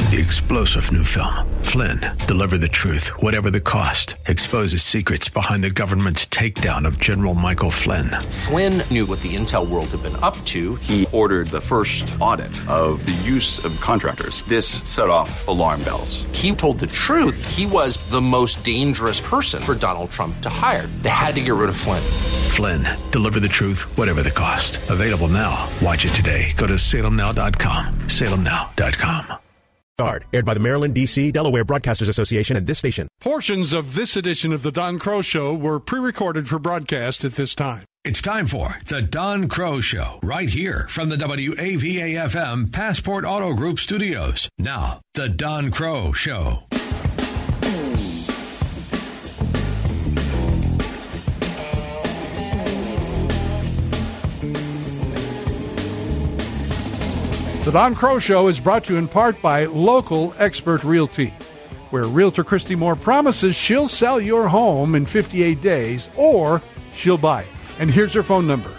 The explosive new film, Flynn, deliver the truth, whatever the cost, exposes secrets behind the government's takedown of General Michael Flynn. Flynn knew what the intel world had been up to. He ordered the first audit of the use of contractors. This set off alarm bells. He told the truth. He was the most dangerous person for Donald Trump to hire. They had to get rid of Flynn. Flynn, deliver the truth, whatever the cost. Available now. Watch it today. Go to salemnow.com. salemnow.com. Aired by the Maryland, D.C., Delaware Broadcasters Association and this station. Portions of this edition of The Don Crow Show were pre-recorded for broadcast at this time. It's time for The Don Crow Show, right here from the WAVA-FM Passport Auto Group studios. Now, The Don Crow Show. The Don Crow Show is brought to you in part by Local Expert Realty, where Realtor Christy Moore promises she'll sell your home in 58 days or she'll buy it. And here's her phone number,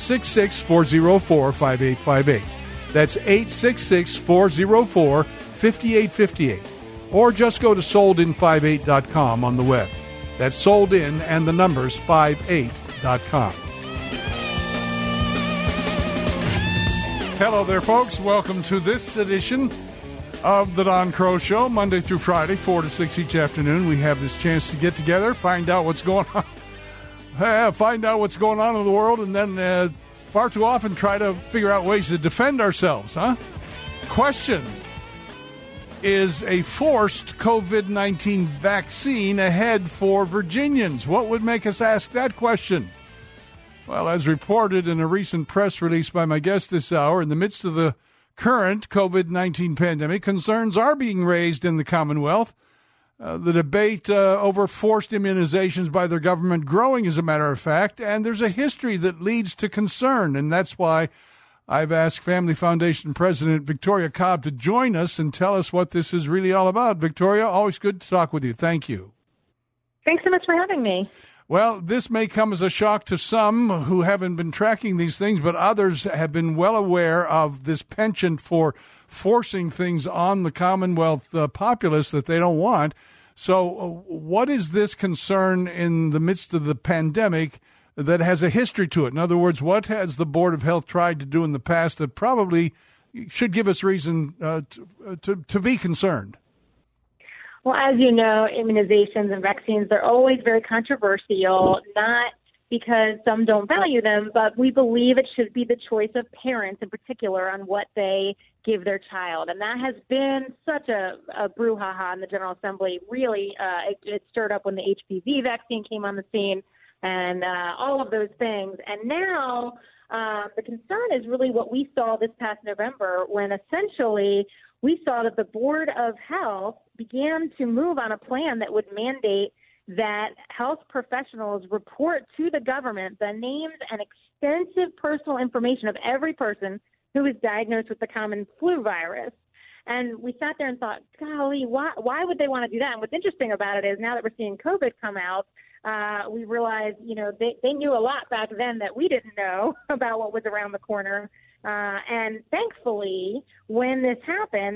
866-404-5858. That's 866-404-5858. Or just go to soldin58.com on the web. That's soldin and the numbers 58.com. Hello there, folks. Welcome to this edition of The Don Crow Show, Monday through Friday, 4 to 6 each afternoon. We have this chance to get together, find out what's going on, in the world, and then far too often try to figure out ways to defend ourselves, huh? Question: is a forced COVID-19 vaccine ahead for Virginians? What would make us ask that question? Well, as reported in a recent press release by my guest this hour, in the midst of the current COVID-19 pandemic, concerns are being raised in the Commonwealth. The debate over forced immunizations by their government growing, as a matter of fact, and there's a history that leads to concern, and that's why I've asked Family Foundation President Victoria Cobb to join us and tell us what this is really all about. Victoria, always good to talk with you. Thank you. Thanks so much for having me. Well, this may come as a shock to some who haven't been tracking these things, but others have been well aware of this penchant for forcing things on the Commonwealth populace that they don't want. So what is this concern in the midst of the pandemic that has a history to it? In other words, what has the Board of Health tried to do in the past that probably should give us reason to be concerned? Well, as you know, immunizations and vaccines, they're always very controversial, not because some don't value them, but we believe it should be the choice of parents in particular on what they give their child. And that has been such a brouhaha in the General Assembly. Really, it stirred up when the HPV vaccine came on the scene and all of those things. And now the concern is really what we saw this past November when essentially we saw that the Board of Health began to move on a plan that would mandate that health professionals report to the government the names and extensive personal information of every person who is diagnosed with the common flu virus. And we sat there and thought, golly, why would they want to do that? And what's interesting about it is now that we're seeing COVID come out, we realized, they knew a lot back then that we didn't know about what was around the corner. And thankfully, when this happened,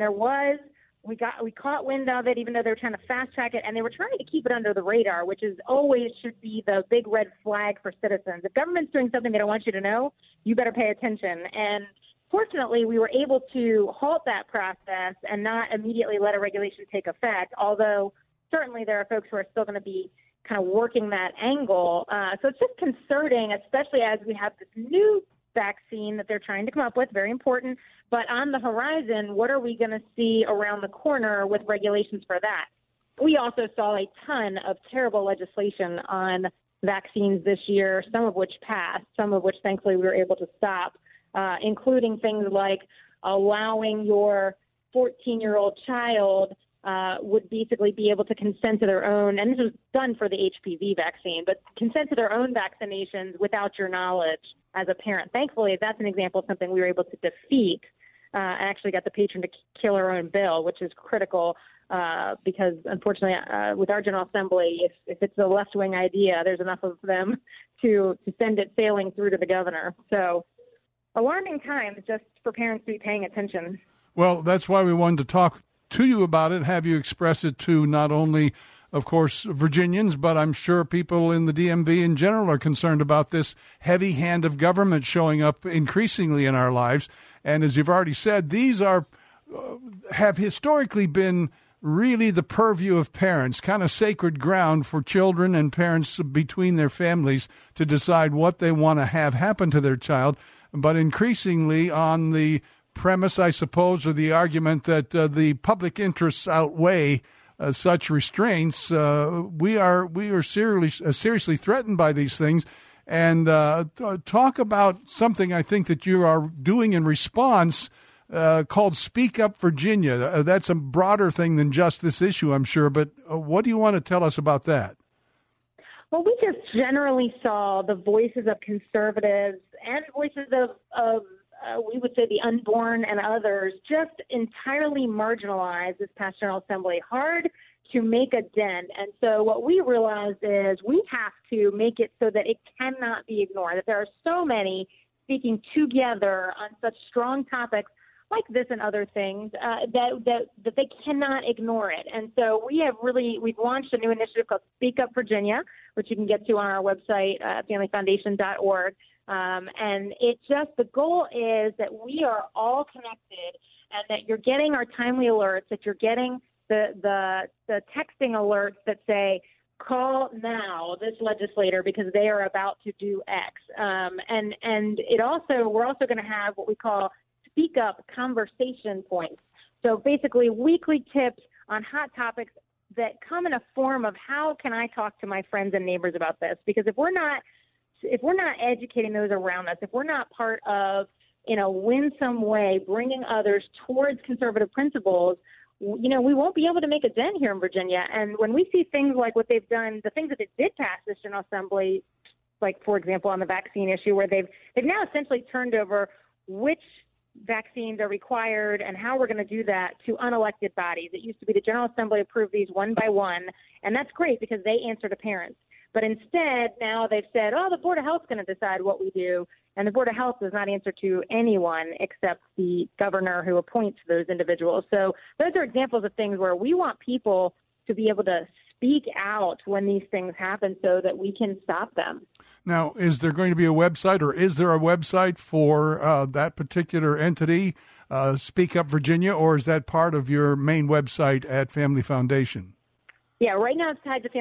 we caught wind of it, even though they were trying to fast track it, and they were trying to keep it under the radar, which is always should be the big red flag for citizens. If government's doing something they don't want you to know, you better pay attention. And fortunately, we were able to halt that process and not immediately let a regulation take effect, although certainly there are folks who are still going to be kind of working that angle. So it's just concerning, especially as we have this new vaccine that they're trying to come up with, very important. But on the horizon, what are we going to see around the corner with regulations for that? We also saw a ton of terrible legislation on vaccines this year, some of which passed, some of which thankfully we were able to stop, including things like allowing your 14-year-old child would basically be able to consent to their own, and this was done for the HPV vaccine, but consent to their own vaccinations without your knowledge as a parent. Thankfully, that's an example of something we were able to defeat and actually got the patron to kill her own bill, which is critical because, unfortunately, with our General Assembly, if it's a left-wing idea, there's enough of them to send it sailing through to the governor. So alarming times just for parents to be paying attention. Well, that's why we wanted to talk to you about it, have you express it to not only, of course, Virginians, but I'm sure people in the DMV in general are concerned about this heavy hand of government showing up increasingly in our lives. And as you've already said, these have historically been really the purview of parents, kind of sacred ground for children and parents between their families to decide what they want to have happen to their child. But increasingly on the premise, I suppose, or the argument that the public interests outweigh such restraints, we are seriously threatened by these things. And talk about something I think that you are doing in response called Speak Up Virginia. That's a broader thing than just this issue, I'm sure. But what do you want to tell us about that? Well, we just generally saw the voices of conservatives and voices of we would say the unborn and others just entirely marginalized this past General Assembly. Hard to make a dent. And so what we realized is we have to make it so that it cannot be ignored, that there are so many speaking together on such strong topics like this and other things that they cannot ignore it. And so we've launched a new initiative called Speak Up Virginia, which you can get to on our website, familyfoundation.org. And the goal is that we are all connected and that you're getting our timely alerts, that you're getting the texting alerts that say, call now this legislator because they are about to do X. And we're also going to have what we call Speak Up conversation points. So basically weekly tips on hot topics that come in a form of how can I talk to my friends and neighbors about this? Because if we're not educating those around us, if we're not part of, in a winsome way, bringing others towards conservative principles, we won't be able to make a dent here in Virginia. And when we see things like what they've done, the things that they did pass this General Assembly, like, for example, on the vaccine issue, where they've now essentially turned over which vaccines are required and how we're going to do that to unelected bodies. It used to be the General Assembly approved these one by one, and that's great because they answer to parents. But instead, now they've said, the Board of Health is going to decide what we do, and the Board of Health does not answer to anyone except the governor who appoints those individuals. So those are examples of things where we want people to be able to speak out when these things happen so that we can stop them. Now, is there going to be a website, or is there a website for that particular entity, Speak Up Virginia, or is that part of your main website at Family Foundation? Yeah, right now it's tied to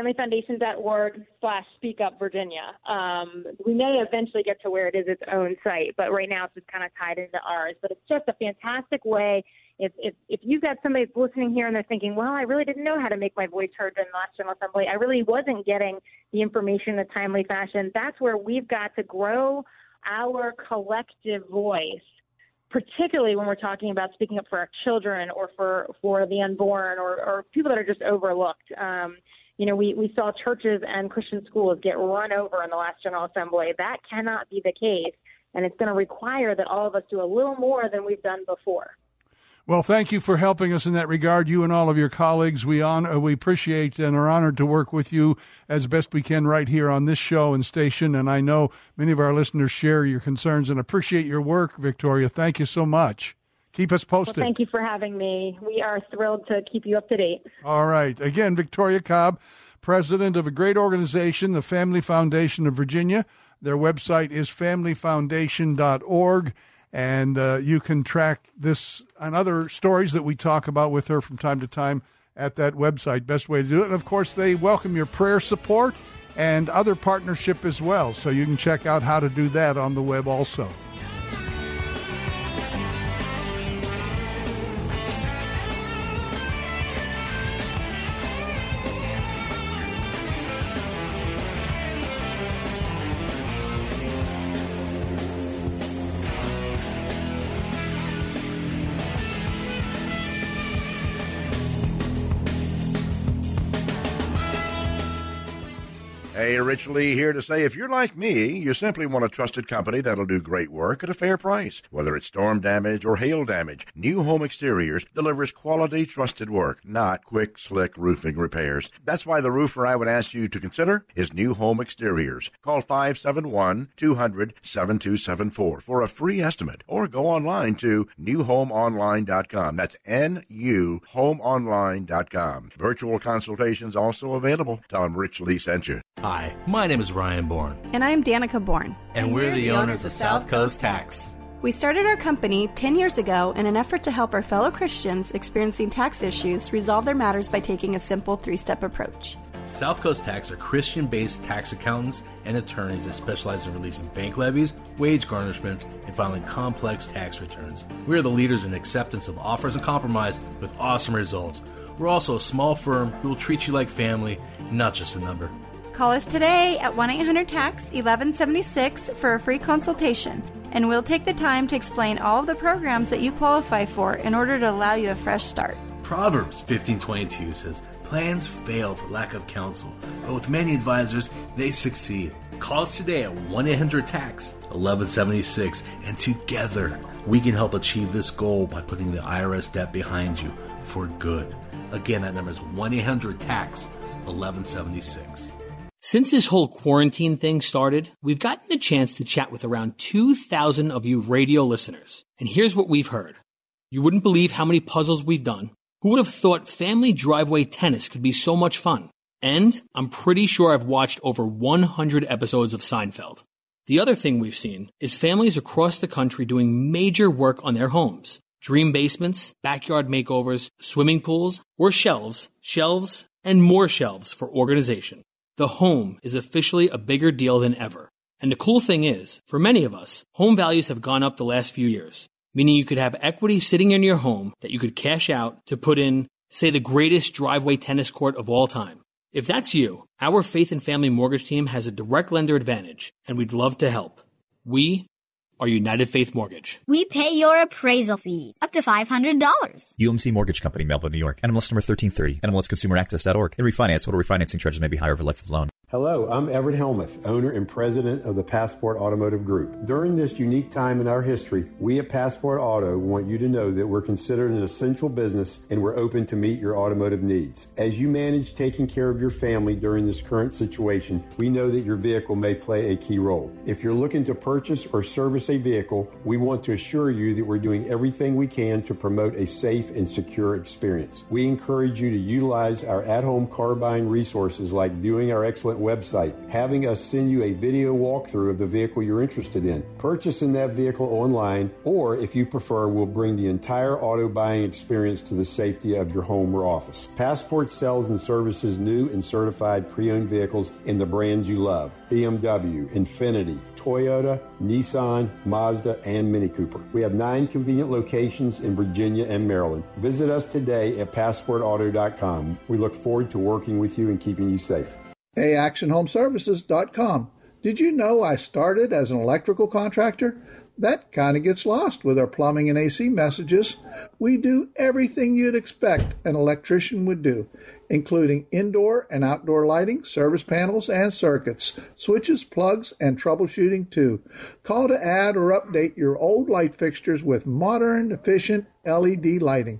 familyfoundation.org/speakupvirginia. We may eventually get to where it is its own site, but right now it's just kind of tied into ours. But it's just a fantastic way. If you've got somebody that's listening here and they're thinking, well, I really didn't know how to make my voice heard in the last General Assembly, I really wasn't getting the information in a timely fashion, that's where we've got to grow our collective voice, particularly when we're talking about speaking up for our children or for the unborn or people that are just overlooked. We saw churches and Christian schools get run over in the last General Assembly. That cannot be the case, and it's going to require that all of us do a little more than we've done before. Well, thank you for helping us in that regard, you and all of your colleagues. We appreciate and are honored to work with you as best we can right here on this show and station. And I know many of our listeners share your concerns and appreciate your work, Victoria. Thank you so much. Keep us posted. Well, thank you for having me. We are thrilled to keep you up to date. All right. Again, Victoria Cobb, president of a great organization, the Family Foundation of Virginia. Their website is familyfoundation.org. And you can track this and other stories that we talk about with her from time to time at that website. Best way to do it. And, of course, they welcome your prayer support and other partnership as well. So you can check out how to do that on the web also. Hey, Rich Lee here to say if you're like me, you simply want a trusted company that'll do great work at a fair price. Whether it's storm damage or hail damage, New Home Exteriors delivers quality, trusted work, not quick, slick roofing repairs. That's why the roofer I would ask you to consider is New Home Exteriors. Call 571-200-7274 for a free estimate or go online to newhomeonline.com. That's N-U homeonline.com. Virtual consultations also available. Tell them Rich Lee sent you. Hi, my name is Ryan Bourne. And I'm Danica Bourne. And we're the owners of South Coast Tax. We started our company 10 years ago in an effort to help our fellow Christians experiencing tax issues resolve their matters by taking a simple 3-step approach. South Coast Tax are Christian-based tax accountants and attorneys that specialize in releasing bank levies, wage garnishments, and filing complex tax returns. We are the leaders in acceptance of offers and compromise with awesome results. We're also a small firm who will treat you like family, not just a number. Call us today at 1-800-TAX-1176 for a free consultation, and we'll take the time to explain all of the programs that you qualify for in order to allow you a fresh start. Proverbs 15:22 says, "Plans fail for lack of counsel, but with many advisors, they succeed." Call us today at 1-800-TAX-1176, and together we can help achieve this goal by putting the IRS debt behind you for good. Again, that number is 1-800-TAX-1176. Since this whole quarantine thing started, we've gotten the chance to chat with around 2,000 of you radio listeners. And here's what we've heard. You wouldn't believe how many puzzles we've done. Who would have thought family driveway tennis could be so much fun? And I'm pretty sure I've watched over 100 episodes of Seinfeld. The other thing we've seen is families across the country doing major work on their homes. Dream basements, backyard makeovers, swimming pools, or shelves, and more shelves for organization. The home is officially a bigger deal than ever. And the cool thing is, for many of us, home values have gone up the last few years, meaning you could have equity sitting in your home that you could cash out to put in, say, the greatest driveway tennis court of all time. If that's you, our Faith and Family Mortgage team has a direct lender advantage, and we'd love to help. We are United Faith Mortgage. We pay your appraisal fees up to $500. UMC Mortgage Company, Melville, New York. NMLS number 1330. NMLSConsumerAccess.org. And refinance. Total refinancing charges may be higher over life of loan. Hello, I'm Everett Helmuth, owner and president of the Passport Automotive Group. During this unique time in our history, we at Passport Auto want you to know that we're considered an essential business and we're open to meet your automotive needs. As you manage taking care of your family during this current situation, we know that your vehicle may play a key role. If you're looking to purchase or service a vehicle, we want to assure you that we're doing everything we can to promote a safe and secure experience. We encourage you to utilize our at-home car buying resources like viewing our excellent website, having us send you a video walkthrough of the vehicle you're interested in, purchasing that vehicle online, or if you prefer, we'll bring the entire auto buying experience to the safety of your home or office. Passport sells and services new and certified pre-owned vehicles in the brands you love: BMW, Infiniti, Toyota, Nissan, Mazda, and Mini Cooper. We have 9 convenient locations in Virginia and Maryland. Visit us today at PassportAuto.com. We look forward to working with you and keeping you safe. ActionHomeservices.com. Did you know I started as an electrical contractor? That kind of gets lost with our plumbing and AC messages. We do everything you'd expect an electrician would do, including indoor and outdoor lighting, service panels and circuits, switches, plugs, and troubleshooting too. Call to add or update your old light fixtures with modern, efficient LED lighting.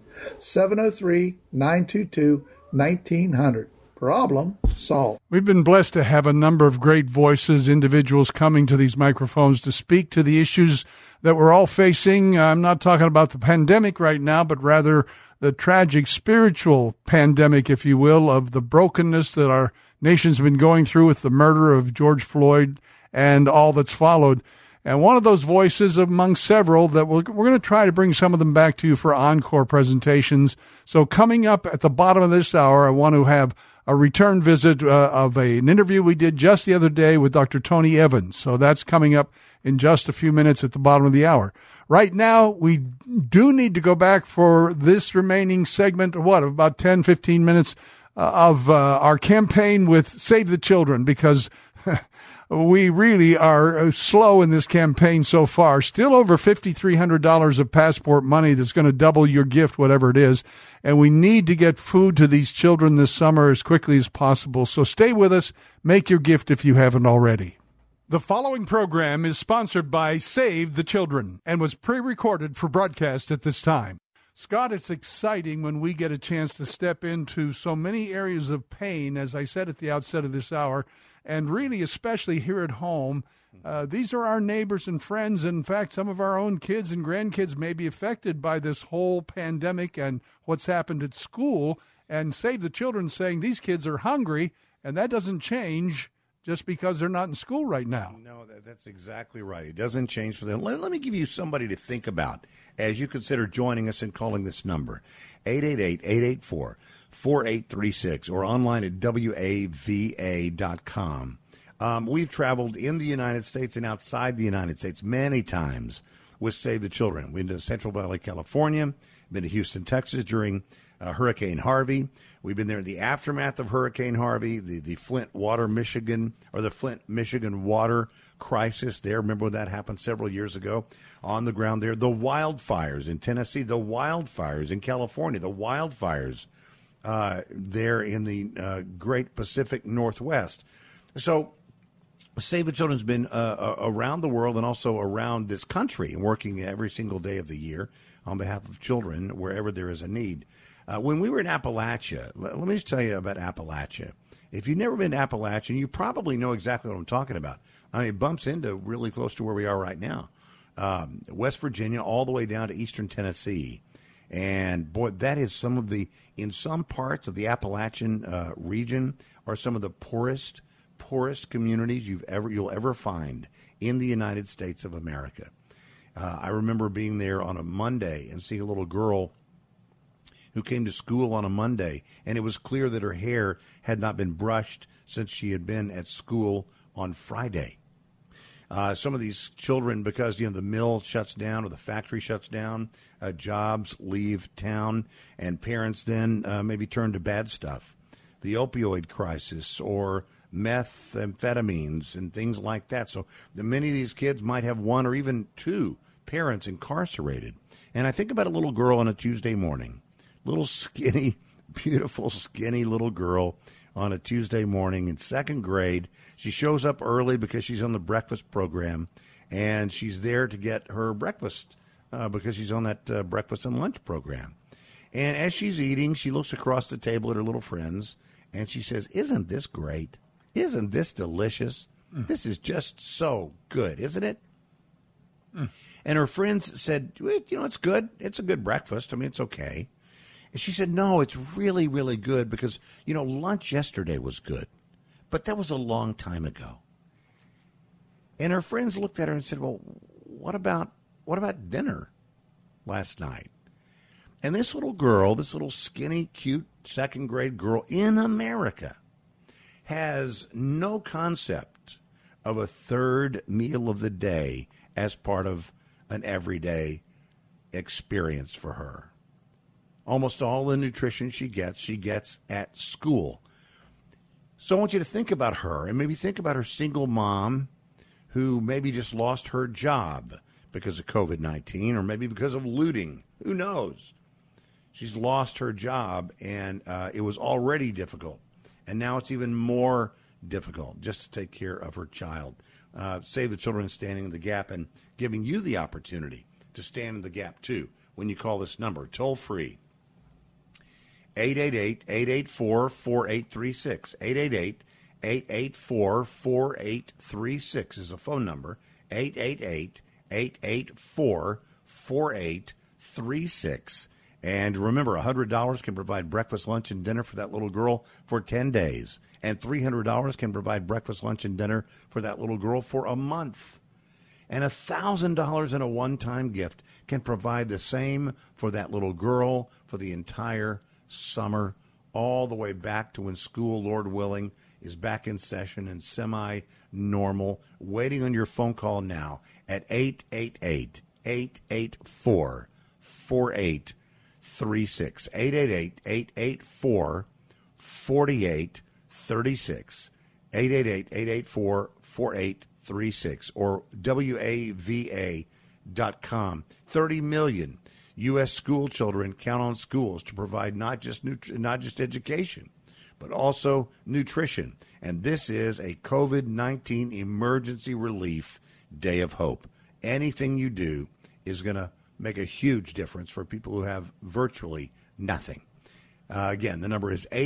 703-922-1900. Problem solved. We've been blessed to have a number of great voices, individuals coming to these microphones to speak to the issues that we're all facing. I'm not talking about the pandemic right now, but rather the tragic spiritual pandemic, if you will, of the brokenness that our nation's been going through with the murder of George Floyd and all that's followed. And one of those voices among several that we're going to try to bring some of them back to you for encore presentations. So coming up at the bottom of this hour, I want to have a return visit of an interview we did just the other day with Dr. Tony Evans. So that's coming up in just a few minutes at the bottom of the hour. Right now, we do need to go back for this remaining segment, of about 10, 15 minutes of our campaign with Save the Children, because we really are slow in this campaign so far. Still over $5,300 of passport money that's going to double your gift, whatever it is. And we need to get food to these children this summer as quickly as possible. So stay with us. Make your gift if you haven't already. The following program is sponsored by Save the Children and was pre-recorded for broadcast at this time. Scott, it's exciting when we get a chance to step into so many areas of pain, as I said at the outset of this hour, and really especially here at home. These are our neighbors and friends. In fact, some of our own kids and grandkids may be affected by this whole pandemic and what's happened at school. And Save the Children saying these kids are hungry, and that doesn't change just because they're not in school right now. No, that's exactly right. It doesn't change for them. Let me give you somebody to think about as you consider joining us and calling this number, 888-884-4836, or online at WAVA.com. We've traveled in the United States and outside the United States many times with Save the Children. We've been to Central Valley, California, been to Houston, Texas during Hurricane Harvey. We've been there in the aftermath of Hurricane Harvey, the Flint, Michigan water crisis there. Remember when that happened several years ago? On the ground there. The wildfires in Tennessee, the wildfires in California, the wildfires there in the great Pacific Northwest. So Save the Children's been around the world and also around this country, working every single day of the year on behalf of children wherever there is a need. When we were in Appalachia, let me just tell you about Appalachia. If you've never been to Appalachia, you probably know exactly what I'm talking about. I mean, it bumps into really close to where we are right now. West Virginia all the way down to eastern Tennessee. And, boy, that is in some parts of the Appalachian region are some of the poorest communities you'll ever find in the United States of America. I remember being there on a Monday and seeing a little girl who came to school on a Monday, and it was clear that her hair had not been brushed since she had been at school on Friday. Some of these children, because the mill shuts down or the factory shuts down, jobs leave town, and parents then maybe turn to bad stuff, the opioid crisis or methamphetamines and things like that. So many of these kids might have one or even two parents incarcerated. And I think about a little girl on a Tuesday morning. Little skinny, beautiful, skinny little girl on a Tuesday morning in second grade. She shows up early because she's on the breakfast program, and she's there to get her breakfast because she's on that breakfast and lunch program. And as she's eating, she looks across the table at her little friends, and she says, "Isn't this great? Isn't this delicious? This is just so good, isn't it?" And her friends said, "It's good. It's a good breakfast. I mean, it's okay." And she said, "No, it's really, really good because, lunch yesterday was good, but that was a long time ago." And her friends looked at her and said, "Well, what about dinner last night?" And this little girl, this little skinny, cute second grade girl in America has no concept of a third meal of the day as part of an everyday experience for her. Almost all the nutrition she gets at school. So I want you to think about her and maybe think about her single mom who maybe just lost her job because of COVID-19 or maybe because of looting. Who knows? She's lost her job, and it was already difficult. And now it's even more difficult just to take care of her child. Save the Children is standing in the gap and giving you the opportunity to stand in the gap, too, when you call this number, toll free. 888-884-4836. 888-884-4836 is the phone number. 888-884-4836. And remember, $100 can provide breakfast, lunch, and dinner for that little girl for 10 days. And $300 can provide breakfast, lunch, and dinner for that little girl for a month. And $1,000 in a one-time gift can provide the same for that little girl for the entire summer, all the way back to when school, Lord willing, is back in session and semi-normal. Waiting on your phone call now at 888-884-4836. 888-884-4836. 888-884-4836. 4836 or WAVA.com. 30 million U.S. school children count on schools to provide not just education, but also nutrition. And this is a COVID-19 emergency relief day of hope. Anything you do is going to make a huge difference for people who have virtually nothing. Again, the number is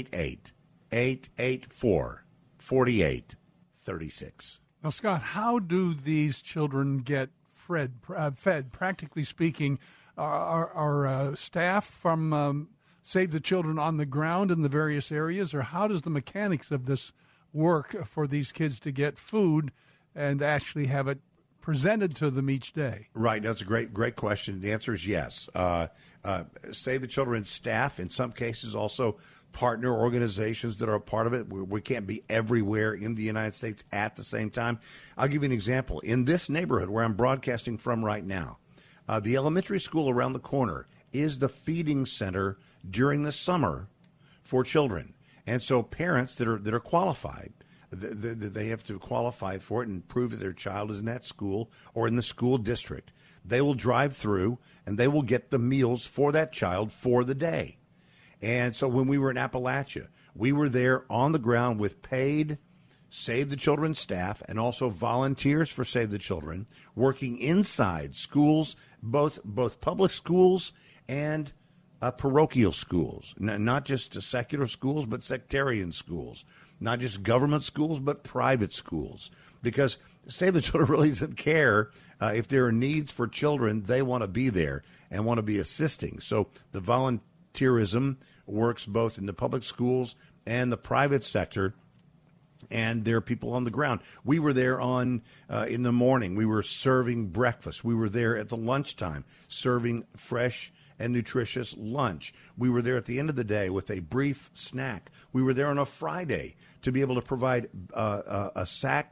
888-884-4836. Now, Scott, how do these children get fed? Practically speaking, are staff from Save the Children on the ground in the various areas, or how does the mechanics of this work for these kids to get food and actually have it presented to them each day? Right. That's a great question. The answer is yes. Save the Children staff, in some cases, also partner organizations that are a part of it. We can't be everywhere in the United States at the same time. I'll give you an example. In this neighborhood where I'm broadcasting from right now, the elementary school around the corner is the feeding center during the summer for children. And so parents that are qualified, they have to qualify for it and prove that their child is in that school or in the school district. They will drive through and they will get the meals for that child for the day. And so when we were in Appalachia, we were there on the ground with paid Save the Children staff and also volunteers for Save the Children working inside schools, both public schools and parochial schools, not just secular schools, but sectarian schools, not just government schools, but private schools, because Save the Children really doesn't care if there are needs for children. They want to be there and want to be assisting. So the volunteerism works both in the public schools and the private sector, and there are people on the ground. We were there in the morning. We were serving breakfast. We were there at the lunchtime serving fresh and nutritious lunch. We were there at the end of the day with a brief snack. We were there on a Friday to be able to provide a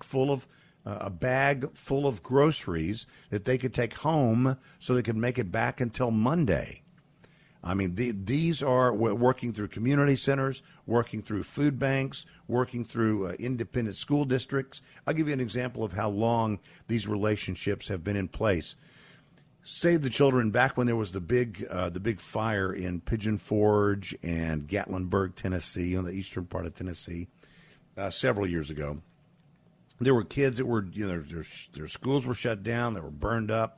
bag full of groceries that they could take home so they could make it back until Monday. I mean, these are working through community centers, working through food banks, working through independent school districts. I'll give you an example of how long these relationships have been in place. Save the Children, back when there was the big fire in Pigeon Forge and Gatlinburg, Tennessee, on the eastern part of Tennessee, several years ago. There were kids that were, their schools were shut down, they were burned up.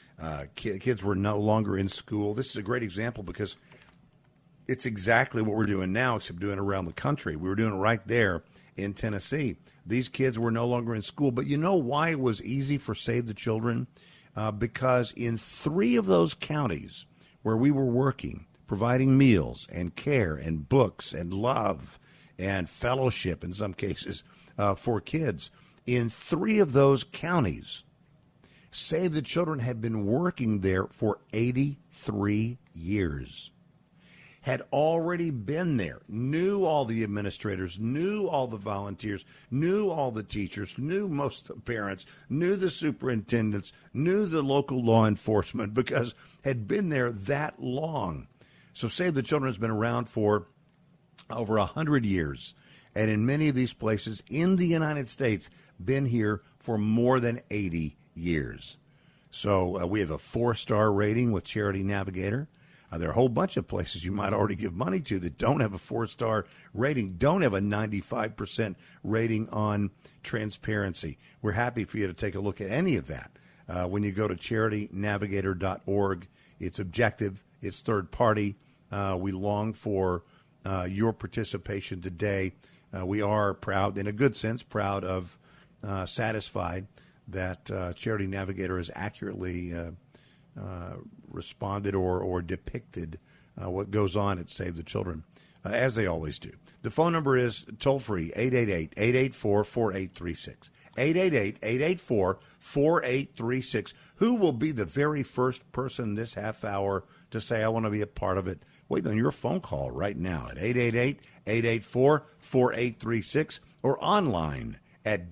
Kids were no longer in school. This is a great example because it's exactly what we're doing now, except doing it around the country. We were doing it right there in Tennessee. These kids were no longer in school. But you know why it was easy for Save the Children? Because in 3 of those counties where we were working, providing meals and care and books and love and fellowship in some cases for kids, in 3 of those counties, Save the Children had been working there for 83 years, had already been there, knew all the administrators, knew all the volunteers, knew all the teachers, knew most of the parents, knew the superintendents, knew the local law enforcement, because had been there that long. So Save the Children has been around for over 100 years, and in many of these places in the United States, been here for more than 80 years. So we have a 4-star rating with Charity Navigator. There are a whole bunch of places you might already give money to that don't have a 4-star rating, don't have a 95% rating on transparency. We're happy for you to take a look at any of that. When you go to charitynavigator.org, it's objective, it's third party. We long for your participation today. We are proud, in a good sense, proud of, satisfied that Charity Navigator has accurately responded or depicted what goes on at Save the Children, as they always do. The phone number is toll-free, 888-884-4836. 888-884-4836. Who will be the very first person this half hour to say, I want to be a part of it? Wait on your phone call right now at 888-884-4836 or online at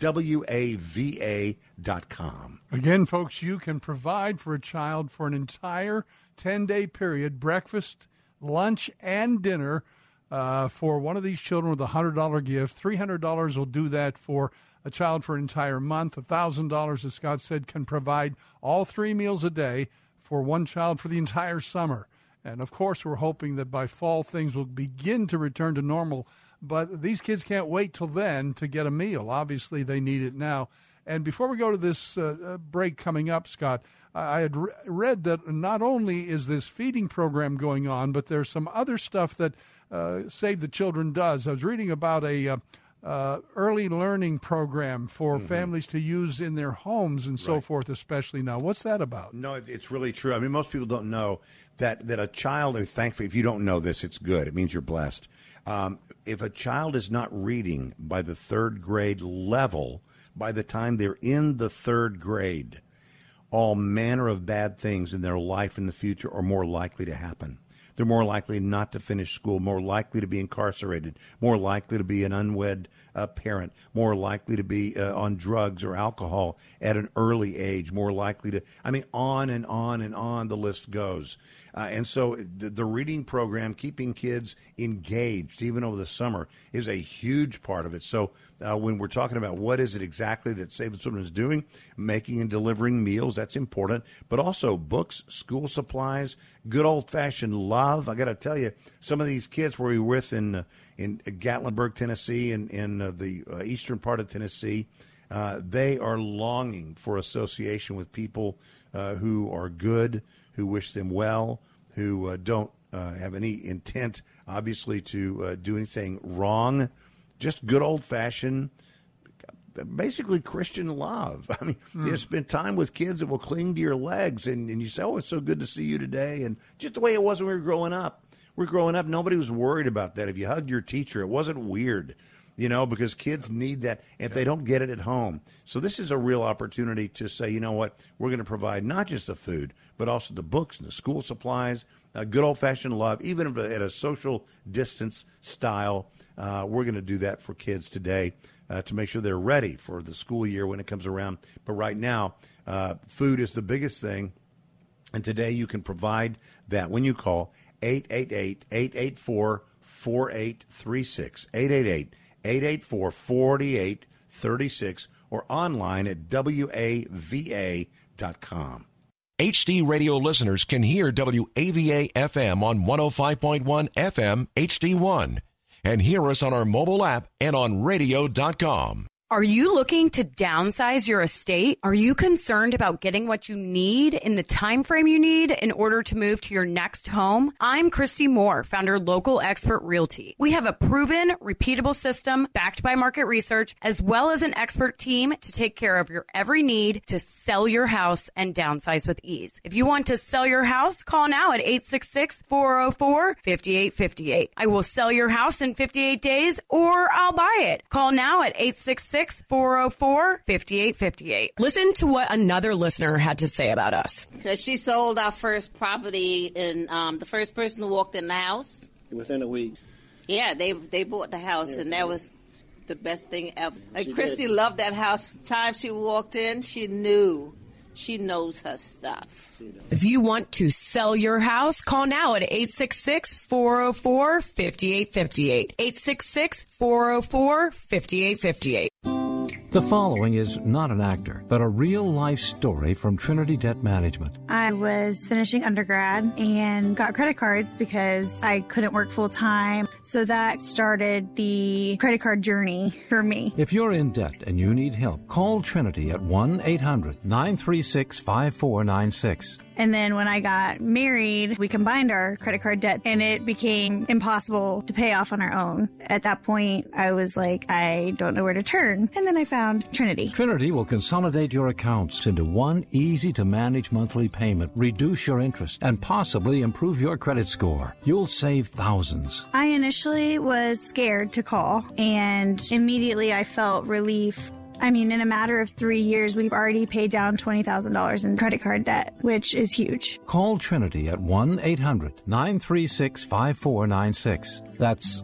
WAVA.com. Again, folks, you can provide for a child for an entire 10-day period, breakfast, lunch, and dinner, for one of these children with a $100 gift. $300 will do that for a child for an entire month. $1,000, as Scott said, can provide all 3 meals a day for one child for the entire summer. And, of course, we're hoping that by fall things will begin to return to normal. But these kids can't wait till then to get a meal. Obviously, they need it now. And before we go to this break coming up, Scott, I had read that not only is this feeding program going on, but there's some other stuff that Save the Children does. I was reading about a early learning program for families to use in their homes and so forth, especially now. What's that about? No, it's really true. I mean, most people don't know that a child, and thankfully, if you don't know this, it's good. It means you're blessed. If a child is not reading by the 3rd grade level, by the time they're in the 3rd grade, all manner of bad things in their life in the future are more likely to happen. They're more likely not to finish school, more likely to be incarcerated, more likely to be an unwed parent, more likely to be on drugs or alcohol at an early age, more likely to, on and on and on the list goes. And so the reading program, keeping kids engaged even over the summer, is a huge part of it. So when we're talking about what is it exactly that Save the Children is doing, making and delivering meals, that's important, but also books, school supplies, good old-fashioned love. I got to tell you, some of these kids we were with in Gatlinburg, Tennessee, and in the eastern part of Tennessee, they are longing for association with people who are good, who wish them well, who don't have any intent, obviously, to do anything wrong. Just good old-fashioned, basically Christian love. I mean, you spend time with kids that will cling to your legs, and you say, oh, it's so good to see you today. And just the way it was when we were growing up. Nobody was worried about that. If you hugged your teacher, it wasn't weird, because kids need that if they don't get it at home. So this is a real opportunity to say, you know what, we're going to provide not just the food, but also the books and the school supplies, good old-fashioned love, even if at a social distance style. We're going to do that for kids today to make sure they're ready for the school year when it comes around. But right now, food is the biggest thing, and today you can provide that when you call 888-884-4836, 888-884-4836, or online at WAVA.com. HD radio listeners can hear WAVA FM on 105.1 FM HD1 and hear us on our mobile app and on radio.com. Are you looking to downsize your estate? Are you concerned about getting what you need in the time frame you need in order to move to your next home? I'm Christy Moore, founder of Local Expert Realty. We have a proven, repeatable system backed by market research, as well as an expert team to take care of your every need to sell your house and downsize with ease. If you want to sell your house, call now at 866-404-5858. I will sell your house in 58 days, or I'll buy it. Call now at 866-404-5858. Listen to what another listener had to say about us. Because she sold our first property, and the first person who walked in the house. Within a week. Yeah, they bought the house, and that was the best thing ever. Like, Christy loved that house. The time she walked in, she knew. She knows her stuff. If you want to sell your house, call now at 866-404-5858. 866-404-5858. The following is not an actor, but a real-life story from Trinity Debt Management. I was finishing undergrad and got credit cards because I couldn't work full-time. So that started the credit card journey for me. If you're in debt and you need help, call Trinity at 1-800-936-5496. And then when I got married, we combined our credit card debt, and it became impossible to pay off on our own. At that point, I was like, I don't know where to turn. And then I found Trinity. Trinity will consolidate your accounts into one easy-to-manage monthly payment, reduce your interest, and possibly improve your credit score. You'll save thousands. I initially was scared to call, and immediately I felt relief. I mean, in a matter of 3 years, we've already paid down $20,000 in credit card debt, which is huge. Call Trinity at 1-800-936-5496. That's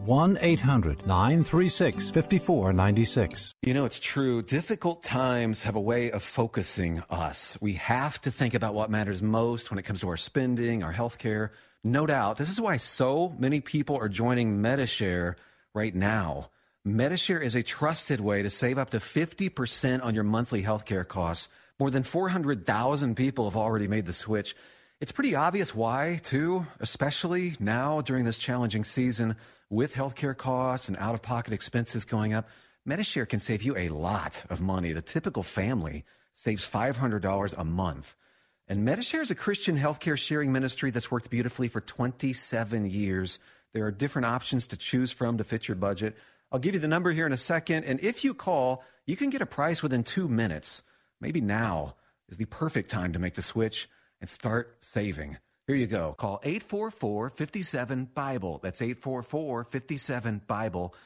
1-800-936-5496. You know, it's true. Difficult times have a way of focusing us. We have to think about what matters most when it comes to our spending, our health care, No doubt. This is why so many people are joining Medi-Share right now. Medi-Share is a trusted way to save up to 50% on your monthly healthcare costs. More than 400,000 people have already made the switch. It's pretty obvious why, too, especially now during this challenging season with healthcare costs and out-of-pocket expenses going up. Medi-Share can save you a lot of money. The typical family saves $500 a month. And Medi-Share is a Christian healthcare sharing ministry that's worked beautifully for 27 years. There are different options to choose from to fit your budget. I'll give you the number here in a second. And if you call, you can get a price within 2 minutes. Maybe now is the perfect time to make the switch and start saving. Here you go. Call 844-57-BIBLE. That's 844-57-BIBLE.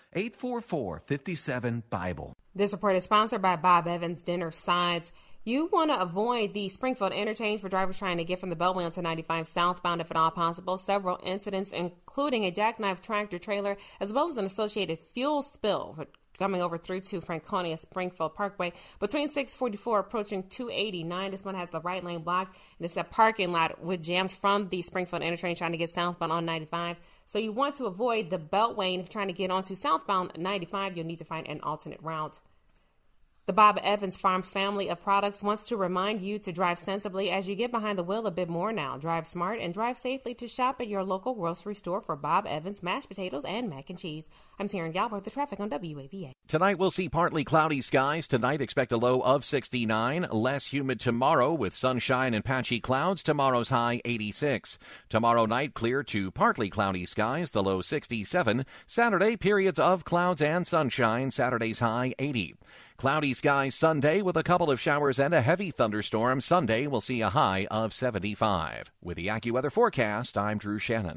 844-57-BIBLE. This report is sponsored by Bob Evans Dinner Sides. You want to avoid the Springfield interchange for drivers trying to get from the Beltway onto 95 southbound if at all possible. Several incidents, including a jackknife tractor trailer, as well as an associated fuel spill coming over through to Franconia Springfield Parkway between 644 approaching 289. This one has the right lane blocked, and it's a parking lot with jams from the Springfield interchange trying to get southbound on 95. So you want to avoid the Beltway, and if you're trying to get onto southbound 95, you'll need to find an alternate route. The Bob Evans Farms family of products wants to remind you to drive sensibly as you get behind the wheel a bit more now. Drive smart and drive safely to shop at your local grocery store for Bob Evans mashed potatoes and mac and cheese. I'm Taryn Galbert with the traffic on WAVA. Tonight we'll see partly cloudy skies. Tonight expect a low of 69. Less humid tomorrow with sunshine and patchy clouds. Tomorrow's high 86. Tomorrow night clear to partly cloudy skies. The low 67. Saturday periods of clouds and sunshine. Saturday's high 80. Cloudy skies Sunday with a couple of showers and a heavy thunderstorm. Sunday we'll see a high of 75. With the AccuWeather forecast, I'm Drew Shannon.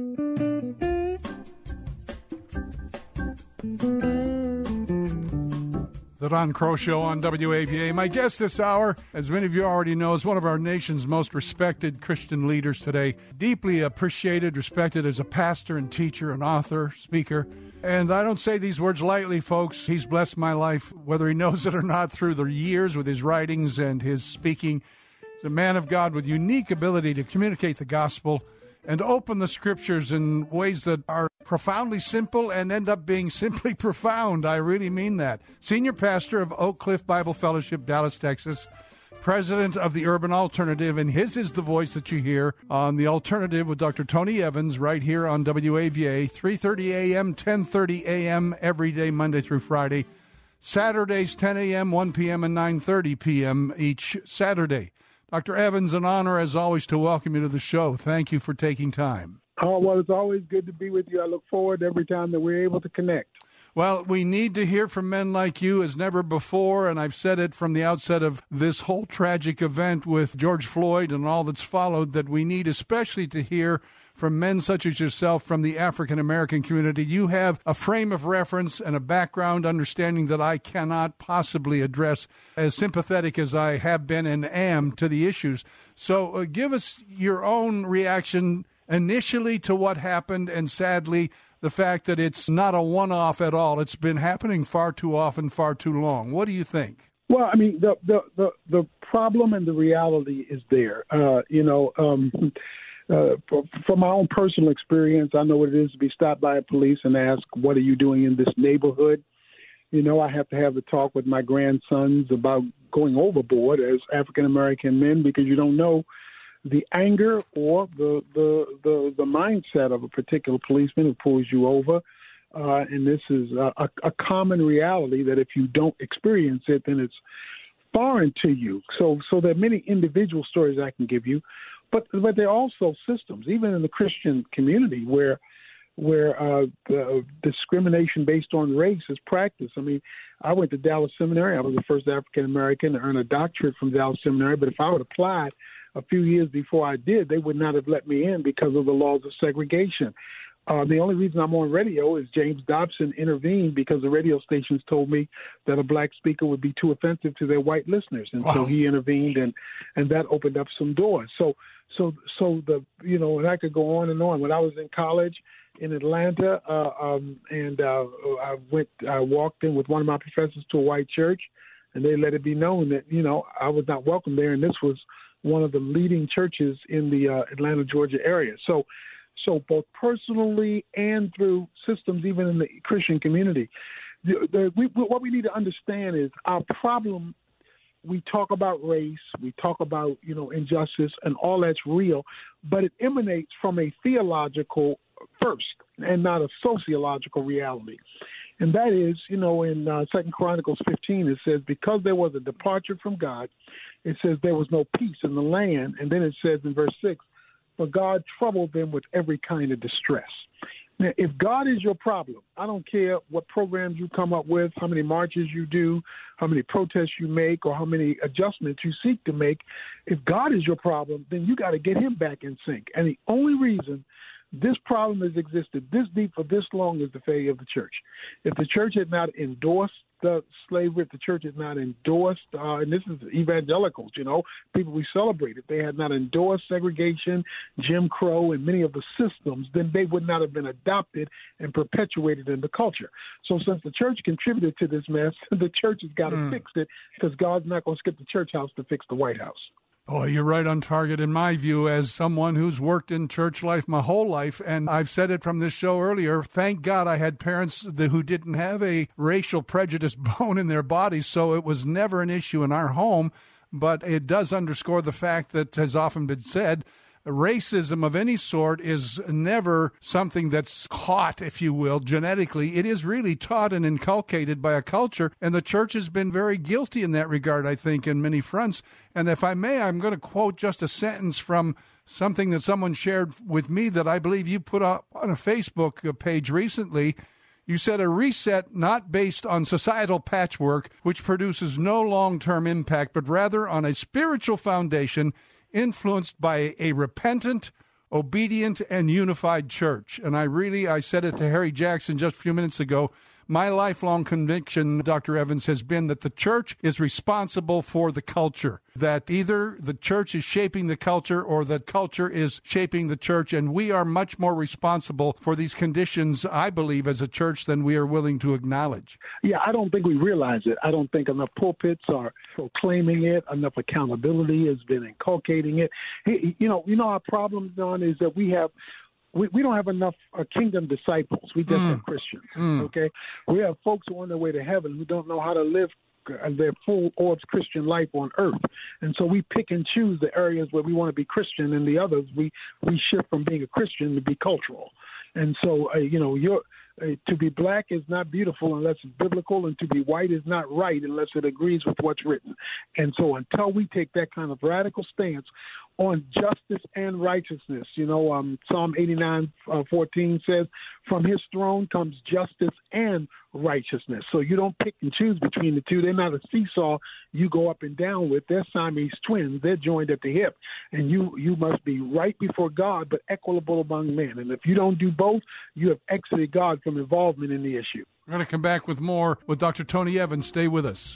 The Don Crow Show on WAVA. My guest this hour, as many of you already know, is one of our nation's most respected Christian leaders today. Deeply appreciated, respected as a pastor and teacher and author, speaker. And I don't say these words lightly, folks. He's blessed my life, whether he knows it or not, through the years with his writings and his speaking. He's a man of God with unique ability to communicate the gospel and open the scriptures in ways that are profoundly simple and end up being simply profound. I really mean that. Senior pastor of Oak Cliff Bible Fellowship, Dallas, Texas. President of the Urban Alternative, and his is the voice that you hear on The Alternative with Dr. Tony Evans right here on WAVA, 3:30 a.m., 10:30 a.m. every day, Monday through Friday. Saturdays, 10 a.m., 1 p.m., and 9:30 p.m. each Saturday. Dr. Evans, an honor, as always, to welcome you to the show. Thank you for taking time. Oh, well, it's always good to be with you. I look forward every time that we're able to connect. Well, we need to hear from men like you as never before, and I've said it from the outset of this whole tragic event with George Floyd and all that's followed, that we need especially to hear from men such as yourself from the African-American community. You have a frame of reference and a background understanding that I cannot possibly address, as sympathetic as I have been and am to the issues. So give us your own reaction initially to what happened, and sadly, the fact that it's not a one-off at all. It's been happening far too often, far too long. What do you think? Well, I mean, the problem and the reality is there. From my own personal experience, I know what it is to be stopped by a police and ask, what are you doing in this neighborhood? You know, I have to have a talk with my grandsons about going overboard as African-American men, because you don't know the anger or the mindset of a particular policeman who pulls you over. And this is a common reality that if you don't experience it, then it's foreign to you. So there are many individual stories I can give you, but there are also systems, even in the Christian community, where discrimination based on race is practiced. I mean, I went to Dallas Seminary. I was the first African-American to earn a doctorate from Dallas Seminary, but if I would apply a few years before I did, they would not have let me in because of the laws of segregation. The only reason I'm on radio is James Dobson intervened because the radio stations told me that a black speaker would be too offensive to their white listeners. And so he intervened, and that opened up some doors. So and I could go on and on. When I was in college in Atlanta, I walked in with one of my professors to a white church, and they let it be known that, I was not welcome there. And this was one of the leading churches in the Atlanta, Georgia area. So both personally and through systems, even in the Christian community, what we need to understand is our problem. We talk about race, we talk about, injustice, and all that's real, but it emanates from a theological first and not a sociological reality. And that is, in 2 Chronicles 15, it says, because there was a departure from God, it says there was no peace in the land. And then it says in verse 6, for God troubled them with every kind of distress. Now, if God is your problem, I don't care what programs you come up with, how many marches you do, how many protests you make, or how many adjustments you seek to make. If God is your problem, then you got to get him back in sync. And the only reason this problem has existed this deep for this long is the failure of the church. If the church had not endorsed the slavery, if the church had not endorsed, and this is evangelicals, people we celebrate, if they had not endorsed segregation, Jim Crow, and many of the systems, then they would not have been adopted and perpetuated in the culture. So since the church contributed to this mess, the church has got to fix it, because God's not going to skip the church house to fix the White House. Oh, you're right on target in my view as someone who's worked in church life my whole life. And I've said it from this show earlier. Thank God I had parents who didn't have a racial prejudice bone in their bodies, so it was never an issue in our home. But it does underscore the fact that has often been said, racism of any sort is never something that's caught, if you will, genetically. It is really taught and inculcated by a culture, and the church has been very guilty in that regard, I think, in many fronts. And if I may, I'm going to quote just a sentence from something that someone shared with me that I believe you put up on a Facebook page recently. You said a reset not based on societal patchwork, which produces no long-term impact, but rather on a spiritual foundation influenced by a repentant, obedient, and unified church. And I said it to Harry Jackson just a few minutes ago. My lifelong conviction, Dr. Evans, has been that the church is responsible for the culture, that either the church is shaping the culture or the culture is shaping the church, and we are much more responsible for these conditions, I believe, as a church than we are willing to acknowledge. Yeah, I don't think we realize it. I don't think enough pulpits are proclaiming it, enough accountability has been inculcating it. Hey, our problem, Don, is that we don't have enough kingdom disciples. We just have Christians, okay? We have folks who are on their way to heaven who don't know how to live their full-orbed Christian life on earth. And so we pick and choose the areas where we want to be Christian, and the others we shift from being a Christian to be cultural. And so, to be black is not beautiful unless it's biblical, and to be white is not right unless it agrees with what's written. And so until we take that kind of radical stance on justice and righteousness, Psalm 89:14 says, from his throne comes justice and righteousness. So you don't pick and choose between the two. They're not a seesaw you go up and down with. They're Siamese twins. They're joined at the hip. And you must be right before God, but equitable among men. And if you don't do both, you have exited God from involvement in the issue. We're going to come back with more with Dr. Tony Evans. Stay with us.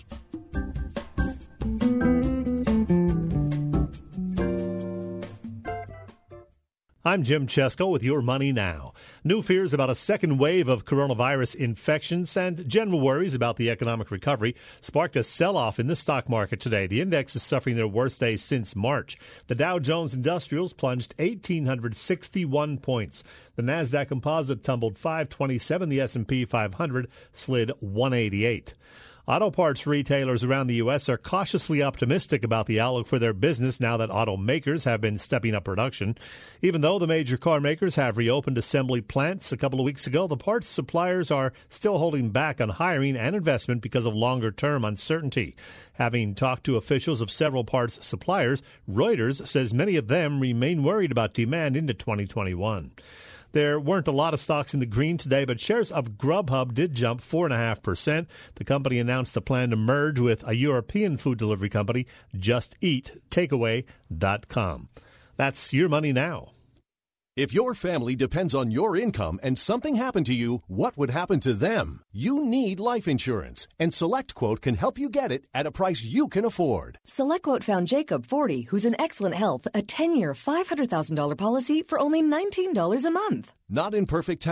I'm Jim Chesko with Your Money Now. New fears about a second wave of coronavirus infections and general worries about the economic recovery sparked a sell-off in the stock market today. The index is suffering their worst day since March. The Dow Jones Industrials plunged 1,861 points. The Nasdaq Composite tumbled 527. The S&P 500 slid 188. Auto parts retailers around the U.S. are cautiously optimistic about the outlook for their business now that automakers have been stepping up production. Even though the major car makers have reopened assembly plants a couple of weeks ago, the parts suppliers are still holding back on hiring and investment because of longer-term uncertainty. Having talked to officials of several parts suppliers, Reuters says many of them remain worried about demand into 2021. There weren't a lot of stocks in the green today, but shares of Grubhub did jump 4.5%. The company announced a plan to merge with a European food delivery company, Just Eat Takeaway.com. That's Your Money Now. If your family depends on your income and something happened to you, what would happen to them? You need life insurance, and SelectQuote can help you get it at a price you can afford. SelectQuote found Jacob, 40, who's in excellent health, a 10-year, $500,000 policy for only $19 a month. Not in perfect health?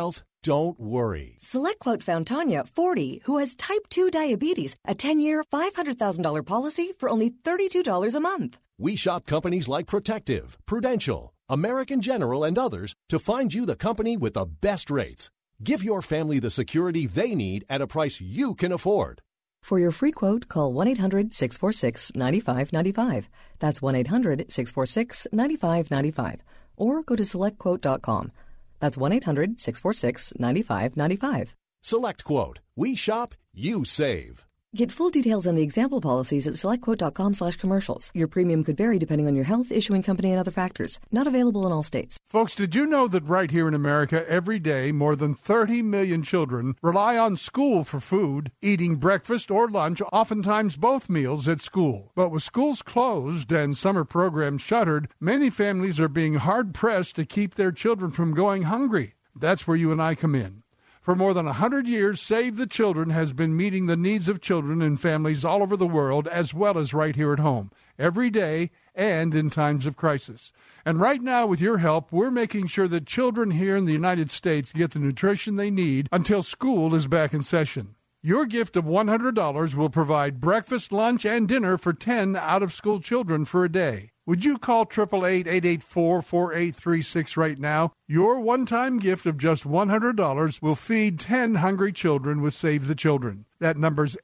don't worry. SelectQuote found Tanya, 40, who has type 2 diabetes, a 10-year, $500,000 policy for only $32 a month. We shop companies like Protective, Prudential, American General, and others to find you the company with the best rates. Give your family the security they need at a price you can afford. For your free quote, call 1-800-646-9595. That's 1-800-646-9595. Or go to SelectQuote.com. That's 1-800-646-9595. SelectQuote. We shop, you save. Get full details on the example policies at SelectQuote.com/commercials. Your premium could vary depending on your health, issuing company, and other factors. Not available in all states. Folks, did you know that right here in America, every day, more than 30 million children rely on school for food, eating breakfast or lunch, oftentimes both meals at school. But with schools closed and summer programs shuttered, many families are being hard-pressed to keep their children from going hungry. That's where you and I come in. For more than 100 years, Save the Children has been meeting the needs of children and families all over the world, as well as right here at home, every day and in times of crisis. And right now, with your help, we're making sure that children here in the United States get the nutrition they need until school is back in session. Your gift of $100 will provide breakfast, lunch, and dinner for 10 out-of-school children for a day. Would you call 888-884-4836 right now? Your one-time gift of just $100 will feed 10 hungry children with Save the Children. That number's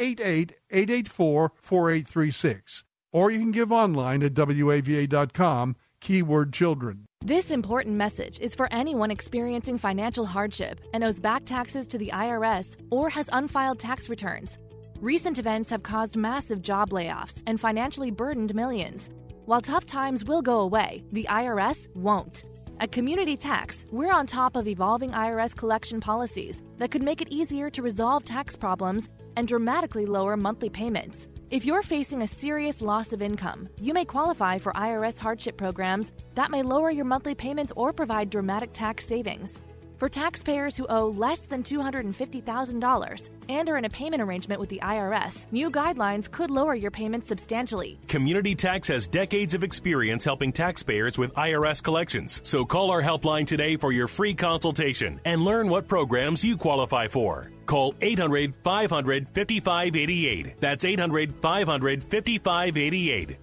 888-884-4836. Or you can give online at WAVA.com, keyword children. This important message is for anyone experiencing financial hardship and owes back taxes to the IRS or has unfiled tax returns. Recent events have caused massive job layoffs and financially burdened millions. While tough times will go away, the IRS won't. At Community Tax, we're on top of evolving IRS collection policies that could make it easier to resolve tax problems and dramatically lower monthly payments. If you're facing a serious loss of income, you may qualify for IRS hardship programs that may lower your monthly payments or provide dramatic tax savings. For taxpayers who owe less than $250,000 and are in a payment arrangement with the IRS, new guidelines could lower your payments substantially. Community Tax has decades of experience helping taxpayers with IRS collections. So call our helpline today for your free consultation and learn what programs you qualify for. Call 800-500-5588. That's 800-500-5588.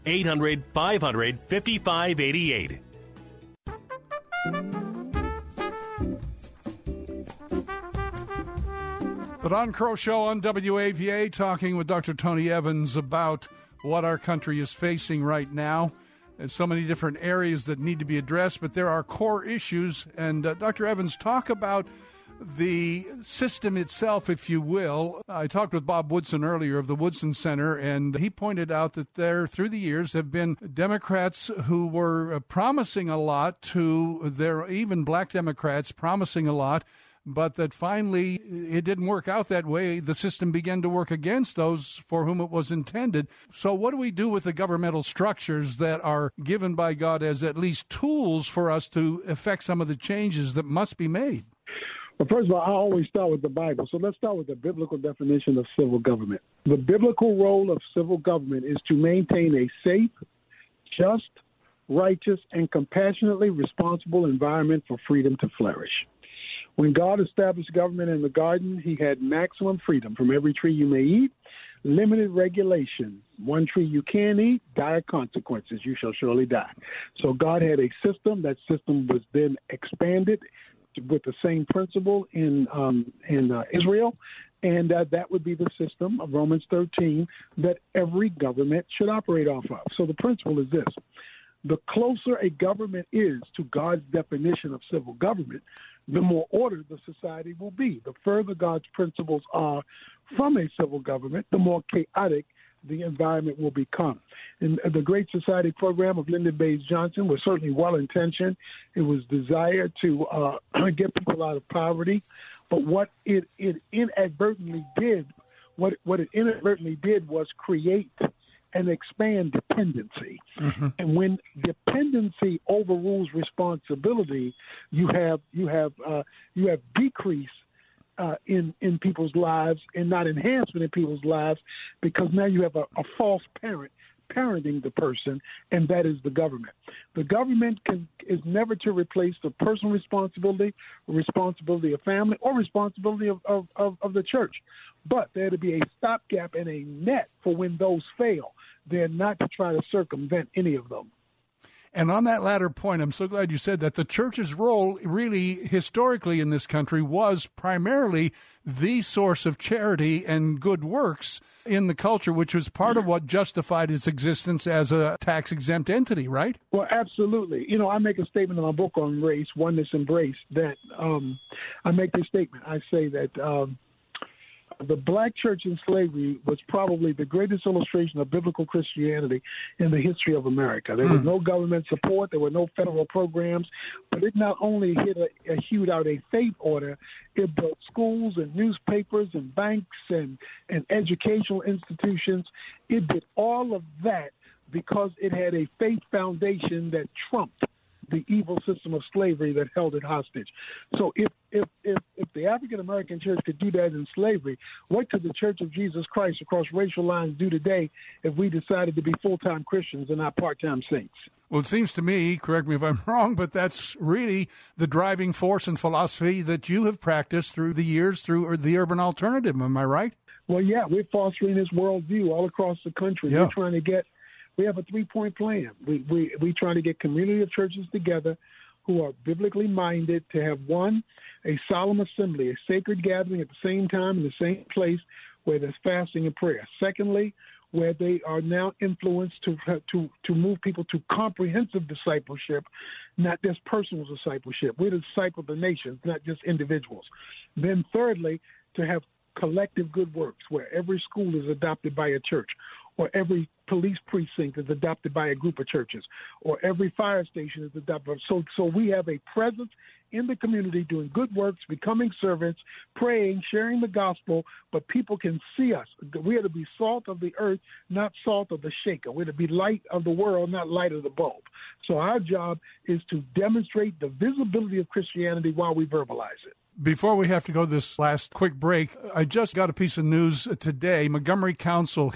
800-500-5588. The Don Crow Show on WAVA, talking with Dr. Tony Evans about what our country is facing right now. There's so many different areas that need to be addressed, but there are core issues. And Dr. Evans, talk about the system itself, if you will. I talked with Bob Woodson earlier of the Woodson Center, and he pointed out that there, through the years, have been Democrats who were promising a lot to their, even black Democrats promising a lot, but that finally it didn't work out that way. The system began to work against those for whom it was intended. So what do we do with the governmental structures that are given by God as at least tools for us to effect some of the changes that must be made? Well, first of all, I always start with the Bible. So let's start with the biblical definition of civil government. The biblical role of civil government is to maintain a safe, just, righteous, and compassionately responsible environment for freedom to flourish. When God established government in the garden, he had maximum freedom from every tree you may eat, limited regulation. One tree you can eat, dire consequences. You shall surely die. So God had a system. That system was then expanded with the same principle in Israel, and that would be the system of Romans 13 that every government should operate off of. So the principle is this. The closer a government is to God's definition of civil government, the more ordered the society will be. The further God's principles are from a civil government, the more chaotic the environment will become. And the Great Society program of Lyndon Baines Johnson was certainly well-intentioned. It was desired to get people out of poverty. But what it inadvertently did was create and expand dependency. Mm-hmm. And when dependency overrules responsibility, you have decrease in people's lives and not enhancement in people's lives, because now you have a false parent parenting the person, and that is the government. The government is never to replace the personal responsibility of family, or responsibility of the church. But there to be a stopgap and a net for when those fail. They're not to try to circumvent any of them. And on that latter point, I'm so glad you said that. The church's role really historically in this country was primarily the source of charity and good works in the culture, which was part of what justified its existence as a tax-exempt entity, right? Well, absolutely. You know, I make a statement in my book on race, Oneness Embrace, that I make this statement. I say that the black church in slavery was probably the greatest illustration of biblical Christianity in the history of America. There was no government support. There were no federal programs. But it not only hewed out a faith order, it built schools and newspapers and banks and educational institutions. It did all of that because it had a faith foundation that trumped the evil system of slavery that held it hostage. So if the African American church could do that in slavery, what could the Church of Jesus Christ across racial lines do today if we decided to be full-time Christians and not part-time saints? Well, it seems to me, correct me if I'm wrong, but that's really the driving force and philosophy that you have practiced through the years through the Urban Alternative. Am I right? Well, yeah, we're fostering this worldview all across the country. Yeah. We're trying to get We have a 3-point plan. We try to get community of churches together who are biblically minded to have, one, a solemn assembly, a sacred gathering at the same time in the same place where there's fasting and prayer. Secondly, where they are now influenced to move people to comprehensive discipleship, not just personal discipleship. We're to disciple the nations, not just individuals. Then thirdly, to have collective good works where every school is adopted by a church, or every police precinct is adopted by a group of churches, or every fire station is adopted. So we have a presence in the community doing good works, becoming servants, praying, sharing the gospel, but people can see us. We are to be salt of the earth, not salt of the shaker. We're to be light of the world, not light of the bulb. So our job is to demonstrate the visibility of Christianity while we verbalize it. Before we have to go this last quick break, I just got a piece of news today. Montgomery County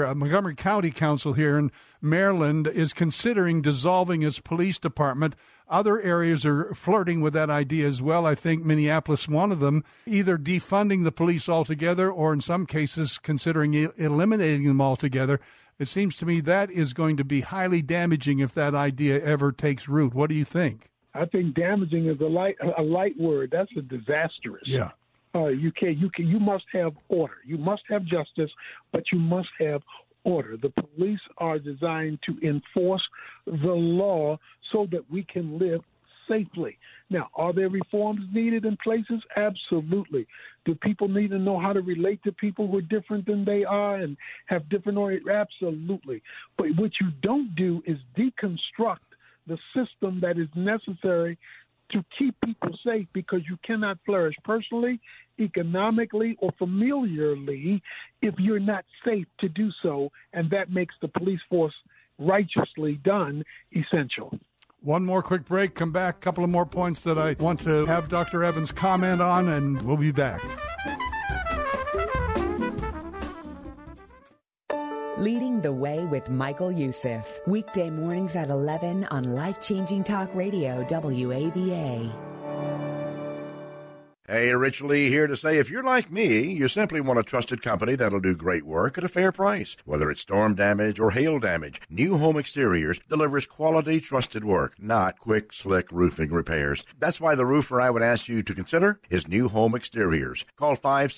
Council here in Maryland is considering dissolving its police department. Other areas are flirting with that idea as well. I think Minneapolis, one of them, either defunding the police altogether or in some cases considering eliminating them altogether. It seems to me that is going to be highly damaging if that idea ever takes root. What do you think? I think damaging is a light word. That's a disastrous. Yeah. You must have order. You must have justice, but you must have order. The police are designed to enforce the law so that we can live safely. Now, are there reforms needed in places? Absolutely. Do people need to know how to relate to people who are different than they are and have different orientation? Absolutely. But what you don't do is deconstruct the system that is necessary to keep people safe, because you cannot flourish personally, economically, or familiarly if you're not safe to do so, and that makes the police force righteously done essential. One more quick break, come back, a couple of more points that I want to have Dr. Evans comment on, and we'll be back. Leading the Way with Michael Youssef. Weekday mornings at 11 on Life-Changing Talk Radio, WAVA. Hey, Rich Lee here to say if you're like me, you simply want a trusted company that'll do great work at a fair price. Whether it's storm damage or hail damage, New Home Exteriors delivers quality, trusted work, not quick, slick roofing repairs. That's why the roofer I would ask you to consider is New Home Exteriors. Call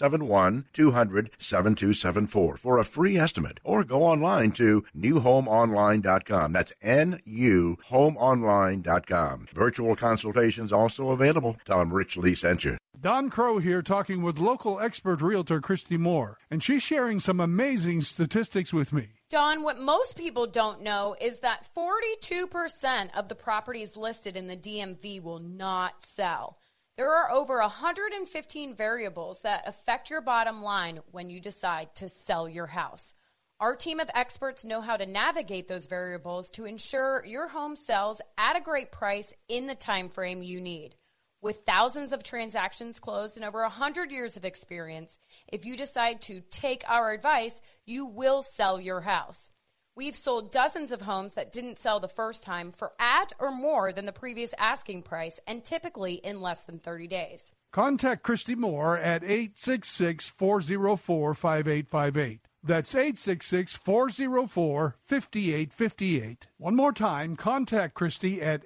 571-200-7274 for a free estimate, or go online to newhomeonline.com. That's N-U homeonline.com. Virtual consultations also available. Tell them Rich Lee sent you. Don Crow here talking with local expert realtor Christy Moore, and she's sharing some amazing statistics with me. Don, what most people don't know is that 42% of the properties listed in the DMV will not sell. There are over 115 variables that affect your bottom line when you decide to sell your house. Our team of experts know how to navigate those variables to ensure your home sells at a great price in the time frame you need. With thousands of transactions closed and over 100 years of experience, if you decide to take our advice, you will sell your house. We've sold dozens of homes that didn't sell the first time for at or more than the previous asking price, and typically in less than 30 days. Contact Christy Moore at 866-404-5858. That's 866-404-5858. One more time, contact Christy at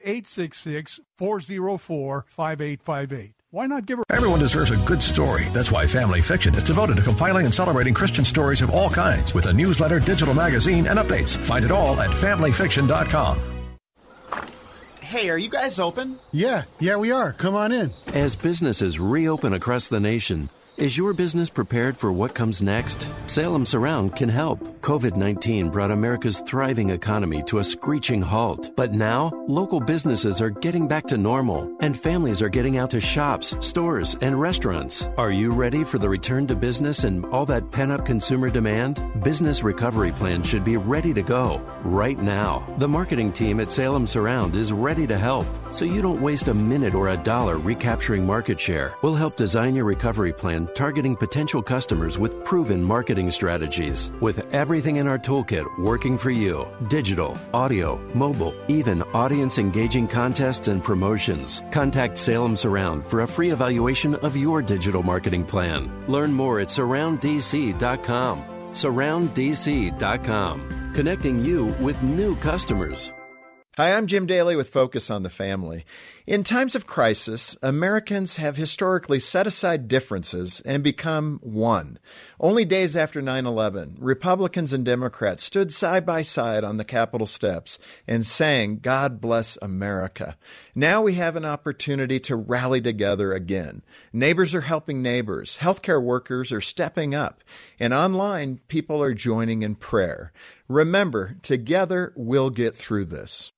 866-404-5858. Why not give her... Everyone deserves a good story. That's why Family Fiction is devoted to compiling and celebrating Christian stories of all kinds with a newsletter, digital magazine, and updates. Find it all at familyfiction.com. Hey, are you guys open? Yeah, we are. Come on in. As businesses reopen across the nation, is your business prepared for what comes next? Salem Surround can help. COVID-19 brought America's thriving economy to a screeching halt. But now, local businesses are getting back to normal, and families are getting out to shops, stores, and restaurants. Are you ready for the return to business and all that pent-up consumer demand? Business recovery plans should be ready to go right now. The marketing team at Salem Surround is ready to help, so you don't waste a minute or a dollar recapturing market share. We'll help design your recovery plan targeting potential customers with proven marketing strategies. With everything in our toolkit working for you: digital, audio, mobile, even audience-engaging contests and promotions. Contact Salem Surround for a free evaluation of your digital marketing plan. Learn more at surrounddc.com. Surrounddc.com. Connecting you with new customers. Hi, I'm Jim Daly with Focus on the Family. In times of crisis, Americans have historically set aside differences and become one. Only days after 9/11, Republicans and Democrats stood side by side on the Capitol steps and sang, "God Bless America." Now we have an opportunity to rally together again. Neighbors are helping neighbors. Healthcare workers are stepping up. And online, people are joining in prayer. Remember, together we'll get through this.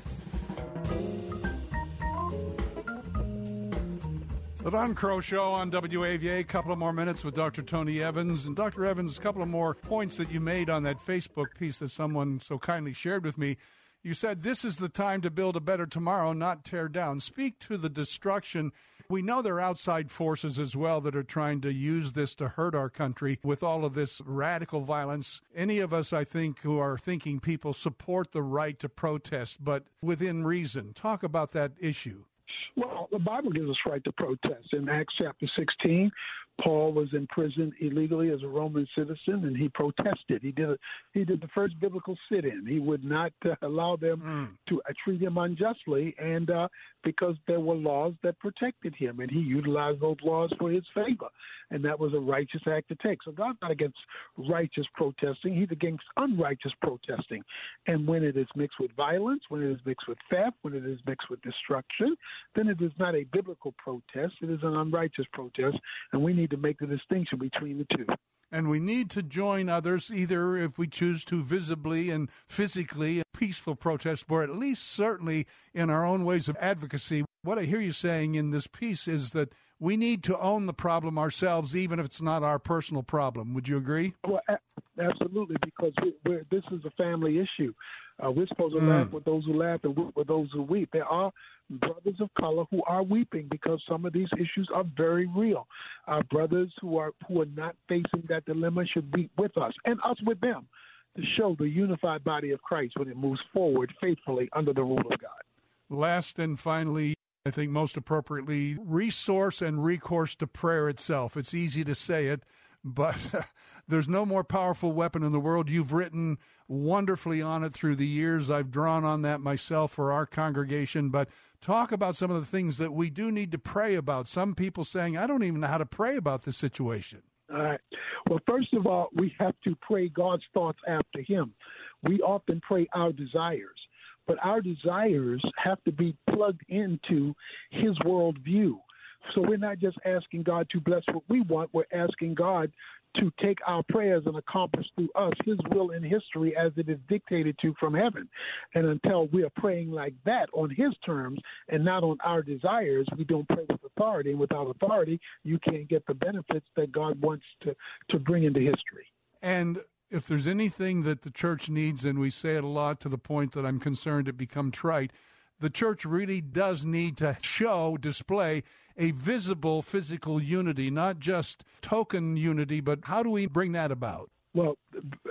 The Don Crow Show on WAVA. A couple of more minutes with Dr. Tony Evans. And Dr. Evans, a couple of more points that you made on that Facebook piece that someone so kindly shared with me. You said this is the time to build a better tomorrow, not tear down. Speak to the destruction. We know there are outside forces as well that are trying to use this to hurt our country with all of this radical violence. Any of us, I think, who are thinking people support the right to protest, but within reason. Talk about that issue. Well, the Bible gives us right to protest. In Acts chapter 16, Paul was in prison illegally as a Roman citizen, and he protested. He did the first biblical sit-in. He would not allow them to treat him unjustly, and because there were laws that protected him, and he utilized those laws for his favor, and that was a righteous act to take. So God's not against righteous protesting. He's against unrighteous protesting. And when it is mixed with violence, when it is mixed with theft, when it is mixed with destruction, then it is not a biblical protest. It is an unrighteous protest, and we need to make the distinction between the two. And we need to join others, either if we choose to visibly and physically, a peaceful protest, or at least certainly in our own ways of advocacy. What I hear you saying in this piece is that we need to own the problem ourselves, even if it's not our personal problem. Would you agree? Well, absolutely, because this is a family issue. We're supposed to laugh with those who laugh and weep with those who weep. There are brothers of color who are weeping because some of these issues are very real. Our brothers who are not facing that dilemma should weep with us and us with them to show the unified body of Christ when it moves forward faithfully under the rule of God. Last and finally, I think most appropriately, resource and recourse to prayer itself. It's easy to say it, but there's no more powerful weapon in the world. You've written wonderfully on it through the years. I've drawn on that myself for our congregation, but talk about some of the things that we do need to pray about. Some people saying, I don't even know how to pray about this situation. All right. Well, first of all, we have to pray God's thoughts after him. We often pray our desires, but our desires have to be plugged into his worldview. So we're not just asking God to bless what we want. We're asking God to take our prayers and accomplish through us his will in history as it is dictated to from heaven. And until we are praying like that on his terms and not on our desires, we don't pray with authority. And without authority, you can't get the benefits that God wants to bring into history. And if there's anything that the church needs, and we say it a lot to the point that I'm concerned it become trite, the church really does need to display a visible physical unity, not just token unity, but how do we bring that about? Well,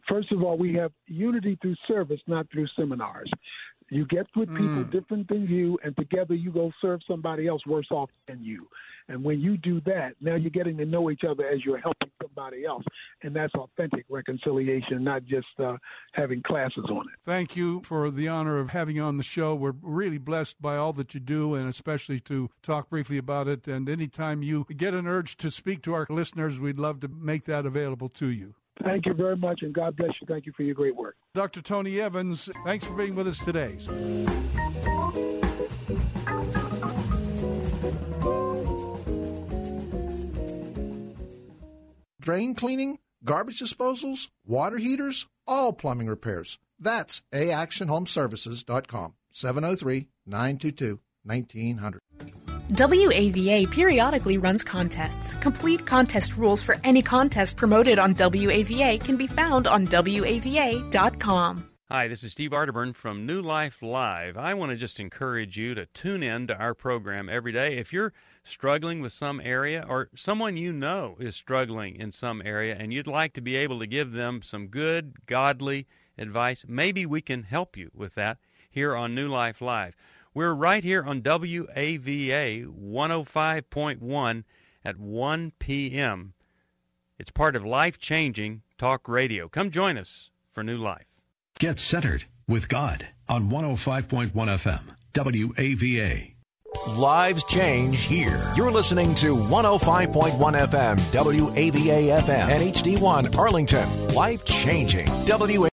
First of all, we have unity through service, not through seminars. You get with people different than you, and together you go serve somebody else worse off than you. And when you do that, now you're getting to know each other as you're helping somebody else. And that's authentic reconciliation, not just having classes on it. Thank you for the honor of having you on the show. We're really blessed by all that you do, and especially to talk briefly about it. And anytime you get an urge to speak to our listeners, we'd love to make that available to you. Thank you very much, and God bless you. Thank you for your great work. Dr. Tony Evans, thanks for being with us today. Drain cleaning, garbage disposals, water heaters, all plumbing repairs. That's AActionHomeservices.com, 703-922-1900. WAVA periodically runs contests. Complete contest rules for any contest promoted on WAVA can be found on WAVA.com. Hi, this is Steve Arterburn from New Life Live. I want to just encourage you to tune in to our program every day. If you're struggling with some area or someone you know is struggling in some area and you'd like to be able to give them some good, godly advice, maybe we can help you with that here on New Life Live. We're right here on WAVA 105.1 at 1 p.m. It's part of Life-Changing Talk Radio. Come join us for New Life. Get centered with God on 105.1 FM, WAVA. Lives change here. You're listening to 105.1 FM, WAVA FM, and HD1 Arlington. Life-changing. WAVA.